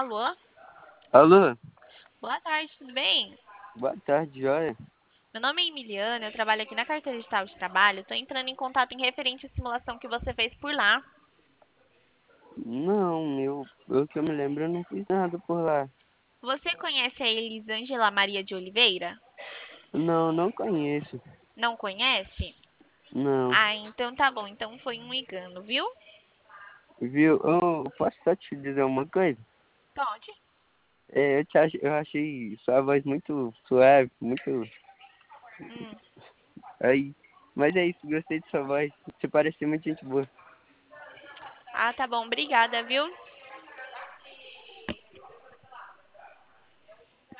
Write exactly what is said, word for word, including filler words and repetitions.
Alô? Alô, Boa tarde, tudo bem? boa tarde, joia. Meu nome é Emiliana, eu trabalho aqui na carteira digital de trabalho. Estou entrando em contato em referente à simulação que você fez por lá. Não, eu, eu que eu me lembro, eu não fiz nada por lá. Você conhece a Elisângela Maria de Oliveira? Não, não conheço. Não conhece? Não. Ah, então tá bom. Então foi um engano, viu? Viu? Eu posso só te dizer uma coisa? Pode. É, eu, te ach, eu achei sua voz muito suave, muito. Hum. Aí. Mas é isso, gostei de sua voz. Você parece ser muito gente boa. Ah, tá bom. Obrigada, viu?